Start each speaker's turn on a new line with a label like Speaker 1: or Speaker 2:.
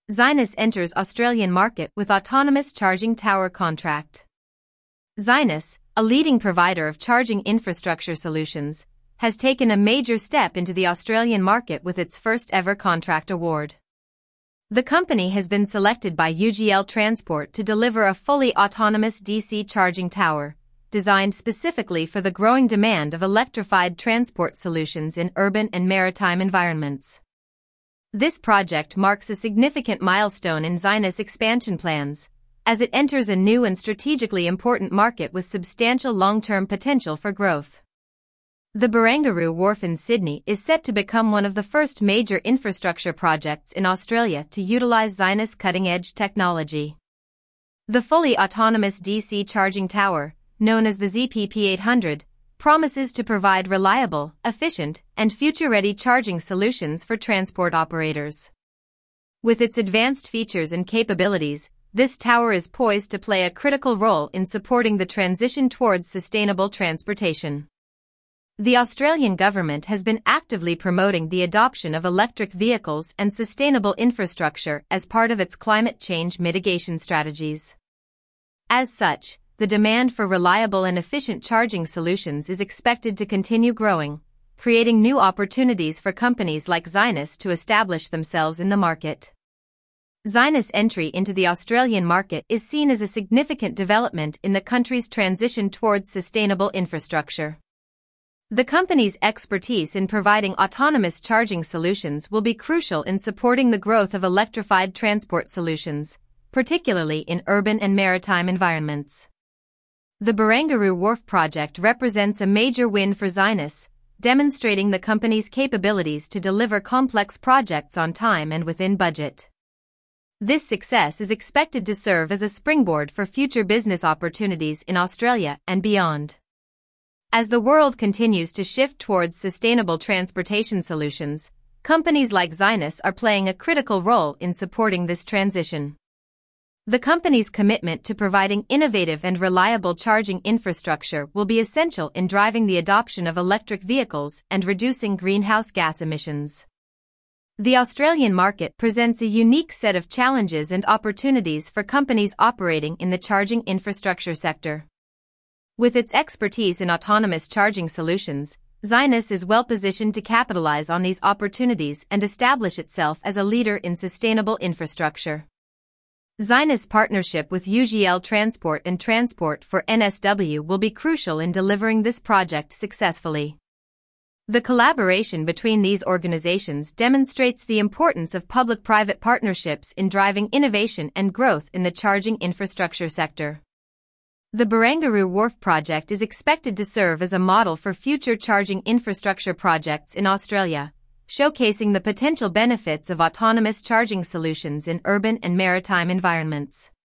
Speaker 1: Xinis enters Australian market with autonomous charging tower contract. Xinis, a leading provider of charging infrastructure solutions, has taken a major step into the Australian market with its first-ever contract award. The company has been selected by UGL Transport to deliver a fully autonomous DC charging tower, designed specifically for the growing demand of electrified transport solutions in urban and maritime environments. This project marks a significant milestone in Xinis' expansion plans, as it enters a new and strategically important market with substantial long-term potential for growth. The Barangaroo Wharf in Sydney is set to become one of the first major infrastructure projects in Australia to utilize Xinis' cutting-edge technology. The fully autonomous DC charging tower, known as the ZPP800, promises to provide reliable, efficient, and future-ready charging solutions for transport operators. With its advanced features and capabilities, this tower is poised to play a critical role in supporting the transition towards sustainable transportation. The Australian government has been actively promoting the adoption of electric vehicles and sustainable infrastructure as part of its climate change mitigation strategies. As such, the demand for reliable and efficient charging solutions is expected to continue growing, creating new opportunities for companies like Xinis to establish themselves in the market. Xinis' entry into the Australian market is seen as a significant development in the country's transition towards sustainable infrastructure. The company's expertise in providing autonomous charging solutions will be crucial in supporting the growth of electrified transport solutions, particularly in urban and maritime environments. The Barangaroo Wharf project represents a major win for Xinis, demonstrating the company's capabilities to deliver complex projects on time and within budget. This success is expected to serve as a springboard for future business opportunities in Australia and beyond. As the world continues to shift towards sustainable transportation solutions, companies like Xinis are playing a critical role in supporting this transition. The company's commitment to providing innovative and reliable charging infrastructure will be essential in driving the adoption of electric vehicles and reducing greenhouse gas emissions. The Australian market presents a unique set of challenges and opportunities for companies operating in the charging infrastructure sector. With its expertise in autonomous charging solutions, Xinis is well positioned to capitalize on these opportunities and establish itself as a leader in sustainable infrastructure. Xinis' partnership with UGL Transport and Transport for NSW will be crucial in delivering this project successfully. The collaboration between these organizations demonstrates the importance of public-private partnerships in driving innovation and growth in the charging infrastructure sector. The Barangaroo Wharf project is expected to serve as a model for future charging infrastructure projects in Australia, showcasing the potential benefits of autonomous charging solutions in urban and maritime environments.